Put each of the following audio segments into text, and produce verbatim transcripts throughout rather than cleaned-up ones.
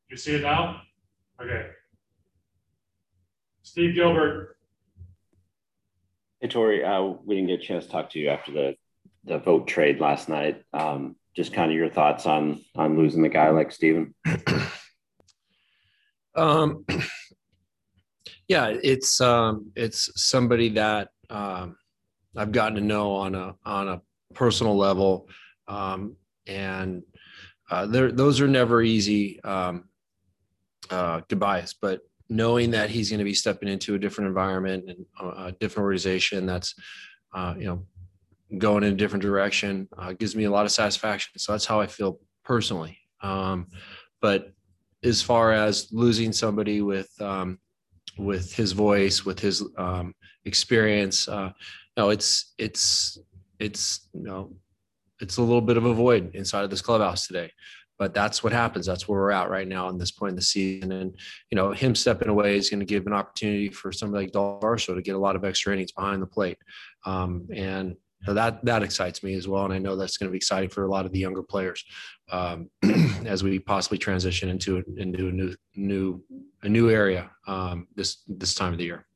You see it now? Okay. Steve Gilbert. Hey, Tori, uh, we didn't get a chance to talk to you after the, the vote trade last night. Um, just kind of your thoughts on on losing the guy like Steven. Um, yeah, it's um, it's somebody that um, I've gotten to know on a on a personal level, um, and uh, those are never easy um, uh, goodbyes. But knowing that he's going to be stepping into a different environment and a different organization that's uh, you know going in a different direction uh, gives me a lot of satisfaction. So that's how I feel personally. Um, but as far as losing somebody with um, with his voice, with his um, experience, uh, no, it's it's it's you know it's a little bit of a void inside of this clubhouse today. But that's what happens. That's where we're at right now in this point in the season. And, you know, him stepping away is going to give an opportunity for somebody like Dalton Varsho to get a lot of extra innings behind the plate. Um, and you know, that that excites me as well. And I know that's going to be exciting for a lot of the younger players um, as we possibly transition into into a new new a new area um, this this time of the year.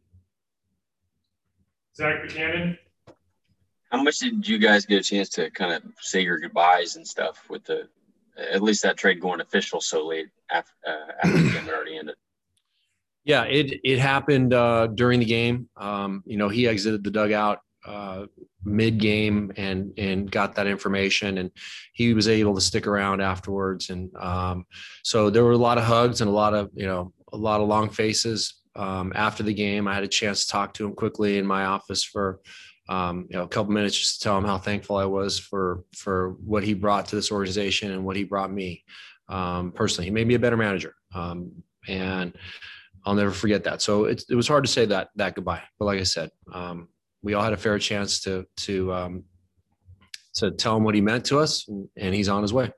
Zach Buchanan. How much did you guys get a chance to kind of say your goodbyes and stuff with the at least that trade going official so late after, uh, after the game had already ended? Yeah, it it happened uh, during the game. Um, you know, he exited the dugout uh, mid-game and and got that information, and he was able to stick around afterwards. And um, so there were a lot of hugs and a lot of you know a lot of long faces um, after the game. I had a chance to talk to him quickly in my office for. Um, you know, a couple minutes just to tell him how thankful I was for for what he brought to this organization and what he brought me um, personally. He made me a better manager, um, and I'll never forget that. So it, it was hard to say that that goodbye, but like I said, um, we all had a fair chance to to um, to tell him what he meant to us, and, and he's on his way.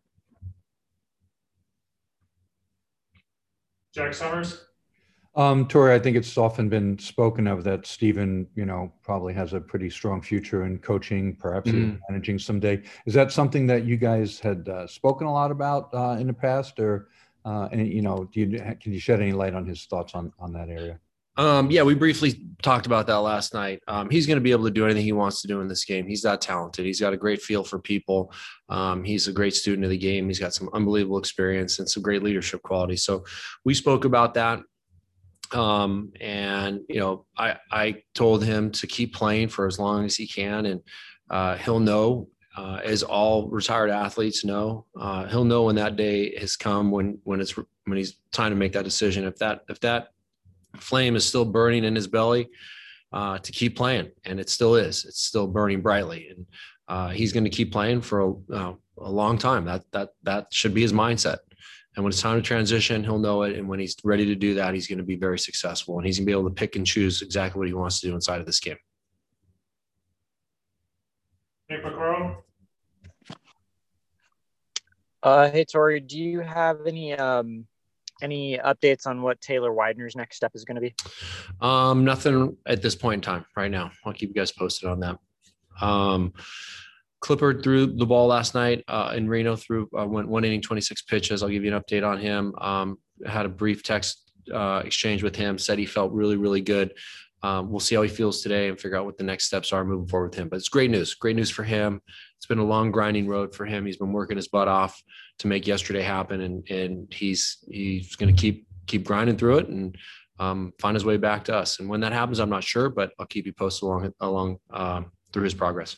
Jack Summers. Um, Tori, I think it's often been spoken of that Steven, you know, probably has a pretty strong future in coaching, perhaps Mm-hmm. even managing someday. Is that something that you guys had uh, spoken a lot about uh, in the past, or uh, and you know, do you can you shed any light on his thoughts on on that area? Um, yeah, we briefly talked about that last night. Um, he's going to be able to do anything he wants to do in this game. He's that talented. He's got a great feel for people. Um, he's a great student of the game. He's got some unbelievable experience and some great leadership qualities. So we spoke about that. Um, and, you know, I, I told him to keep playing for as long as he can. And, uh, he'll know, uh, as all retired athletes know, uh, he'll know when that day has come, when, when it's, when he's time to make that decision. If that, if that flame is still burning in his belly, uh, to keep playing, and it still is, it's still burning brightly. And, uh, he's going to keep playing for a, uh, a long time. That, that, that should be his mindset. And when it's time to transition, he'll know it. And when he's ready to do that, he's going to be very successful. And he's going to be able to pick and choose exactly what he wants to do inside of this game. Nick McCarl. Uh, hey, Tori, do you have any um, any updates on what Taylor Widener's next step is going to be? Um, nothing at this point in time right now. I'll keep you guys posted on that. Um, Clipper threw the ball last night uh, in Reno, through uh, went one inning, twenty-six pitches. I'll give you an update on him. Um, had a brief text uh, exchange with him, said he felt really, really good. Um, we'll see how he feels today and figure out what the next steps are moving forward with him. But it's great news, great news for him. It's been a long grinding road for him. He's been working his butt off to make yesterday happen. And, and he's, he's going to keep, keep grinding through it and um, find his way back to us. And when that happens, I'm not sure, but I'll keep you posted along, along um, through his progress.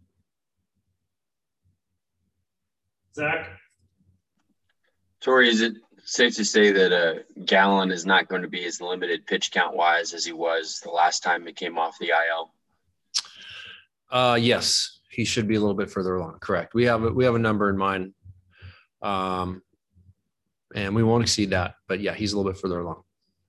Zach? Tori, is it safe to say that uh, Gallen is not going to be as limited pitch count wise as he was the last time he came off the I L? Uh, yes, he should be a little bit further along. Correct. We have a, we have a number in mind, um, and we won't exceed that. But yeah, he's a little bit further along.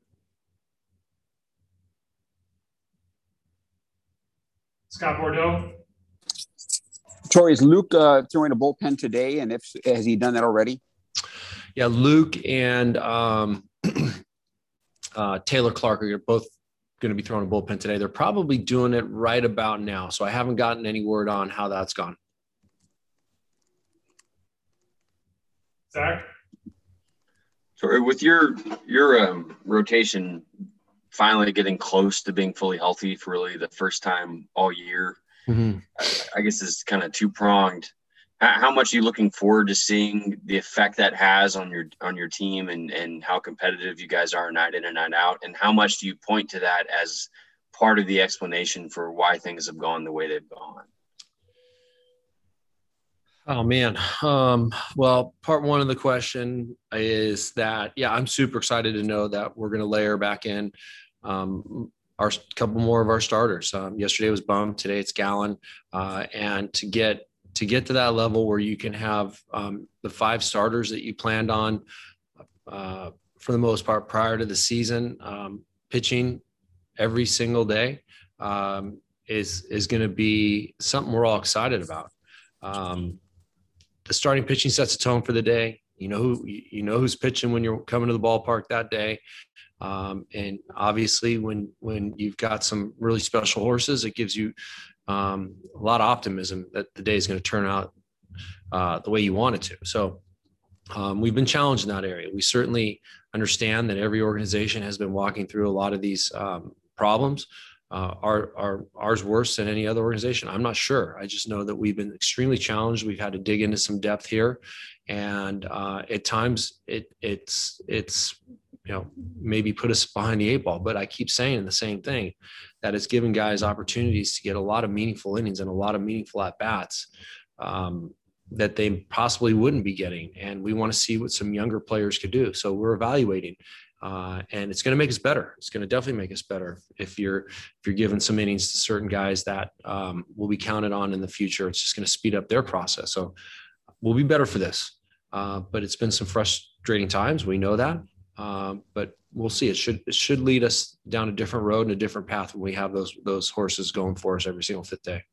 Scott Bordeaux. Tori, is Luke uh, throwing a bullpen today, and if has he done that already? Yeah, Luke and um, uh, Taylor Clark are both going to be throwing a bullpen today. They're probably doing it right about now, so I haven't gotten any word on how that's gone. Zach? So with your your um, rotation finally getting close to being fully healthy for really the first time all year, Mm-hmm. I, I guess it's kind of two pronged. How, how much are you looking forward to seeing the effect that has on your on your team and and how competitive you guys are night in and night out? And how much do you point to that as part of the explanation for why things have gone the way they've gone? Oh man. Um, well, part one of the question is that, yeah, I'm super excited to know that we're going to layer back in um, our couple more of our starters. Um, yesterday was Bum, today it's Gallon, uh, and to get to get to that level where you can have um, the five starters that you planned on uh, for the most part prior to the season um, pitching every single day um, is is going to be something we're all excited about. Um, The starting pitching sets a tone for the day. You know who you know who's pitching when you're coming to the ballpark that day, um, and obviously when when you've got some really special horses, it gives you um, a lot of optimism that the day is going to turn out uh, the way you want it to. So um, we've been challenged in that area. We certainly understand that every organization has been walking through a lot of these um, problems. Uh, are, are ours worse than any other organization? I'm not sure. I just know that we've been extremely challenged. We've had to dig into some depth here, and uh, at times it it's it's you know maybe put us behind the eight ball. But I keep saying the same thing, that it's given guys opportunities to get a lot of meaningful innings and a lot of meaningful at bats um, that they possibly wouldn't be getting. And we want to see what some younger players could do. So we're evaluating. Uh, and it's going to make us better. It's going to definitely make us better if you're if you're giving some innings to certain guys that um, will be counted on in the future. It's just going to speed up their process. So we'll be better for this. Uh, but it's been some frustrating times. We know that. Um, but we'll see. It should it should lead us down a different road and a different path when we have those those horses going for us every single fifth day.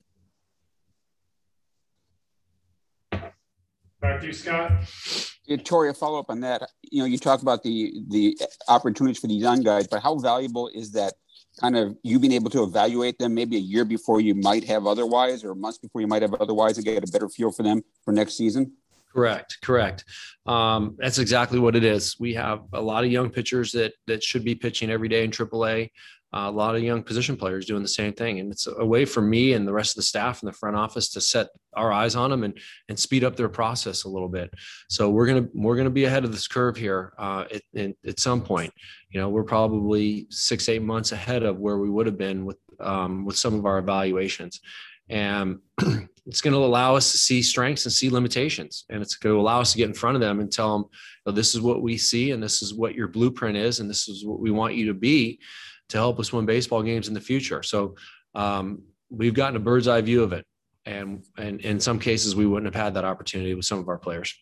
Back to you, Scott. Yeah, Tori, a follow up on that. You know, you talk about the the opportunities for these young guys, but how valuable is that kind of you being able to evaluate them maybe a year before you might have otherwise, or months before you might have otherwise, to get a better feel for them for next season? Correct. Correct. Um, that's exactly what it is. We have a lot of young pitchers that that should be pitching every day in triple A. Uh, a lot of young position players doing the same thing. And it's a way for me and the rest of the staff in the front office to set our eyes on them and, and speed up their process a little bit. So we're going to, we're going to be ahead of this curve here uh, at, at, at some point. You know, we're probably six, eight months ahead of where we would have been with, um, with some of our evaluations. And it's going to allow us to see strengths and see limitations. And it's going to allow us to get in front of them and tell them, oh, this is what we see, and this is what your blueprint is, and this is what we want you to be to help us win baseball games in the future. So um, we've gotten a bird's eye view of it. And, and in some cases, we wouldn't have had that opportunity with some of our players.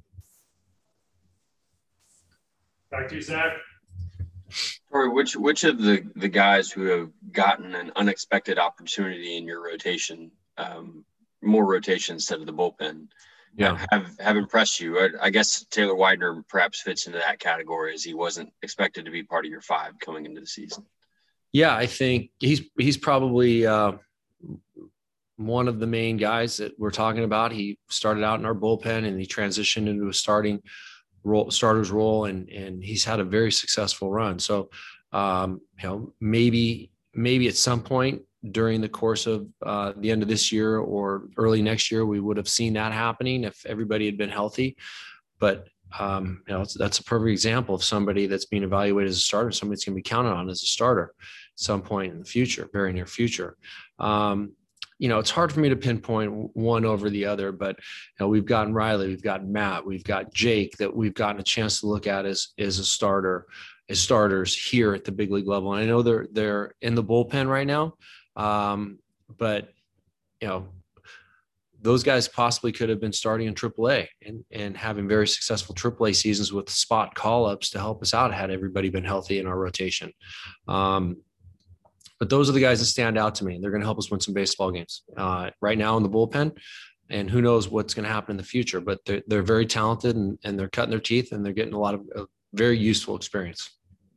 Back to you, Zach. Tori, which which of the, the guys who have gotten an unexpected opportunity in your rotation, um, more rotation instead of the bullpen, Yeah. have, have impressed you? I, I guess Taylor Widener perhaps fits into that category, as he wasn't expected to be part of your five coming into the season. Yeah, I think he's he's probably uh, one of the main guys that we're talking about. He started out in our bullpen and he transitioned into a starting role, starter's role, and and he's had a very successful run. So, um, you know, maybe maybe at some point during the course of uh, the end of this year or early next year, we would have seen that happening if everybody had been healthy. But um, you know, it's, that's a perfect example of somebody that's being evaluated as a starter. Somebody's going to be counted on as a starter at some point in the future, very near future. Um, you know, it's hard for me to pinpoint one over the other, but you know, we've gotten Riley, we've got Matt, we've got Jake that we've gotten a chance to look at as, as a starter, as starters here at the big league level. And I know they're, they're in the bullpen right now. Um, but you know, those guys possibly could have been starting in triple A and, and having very successful triple A seasons with spot call-ups to help us out had everybody been healthy in our rotation. Um, but those are the guys that stand out to me. They're going to help us win some baseball games uh, right now in the bullpen, and who knows what's going to happen in the future, but they're, they're very talented and, and they're cutting their teeth and they're getting a lot of uh, very useful experience.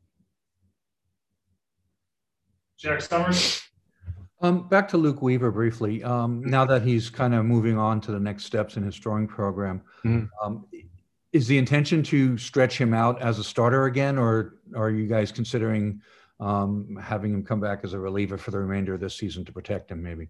Jack Summers. Um, back to Luke Weaver briefly. Um, now that he's kind of moving on to the next steps in his throwing program, Mhm. um, is the intention to stretch him out as a starter again, or are you guys considering um, having him come back as a reliever for the remainder of this season to protect him maybe?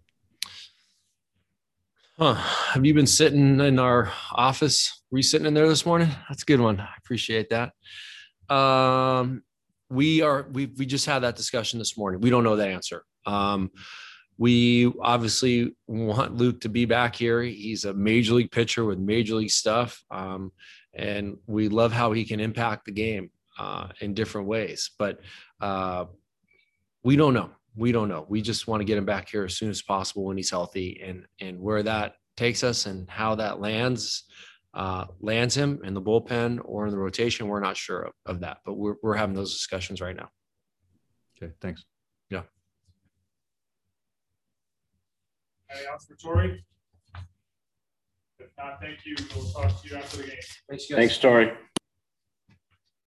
Huh. Have you been sitting in our office? Were you sitting in there this morning? That's a good one. I appreciate that. Um, we are, we, we just had that discussion this morning. We don't know the answer. Um, we obviously want Luke to be back here. He's a major league pitcher with major league stuff. Um, and we love how he can impact the game uh, in different ways, but uh, we don't know. We don't know. We just want to get him back here as soon as possible when he's healthy, and, and where that takes us and how that lands, uh, lands him in the bullpen or in the rotation. We're not sure of, of that, but we're, we're having those discussions right now. Okay, thanks. Yeah. Anything else for Tori? If not, thank you. We'll talk to you after the game. Thanks, Tori.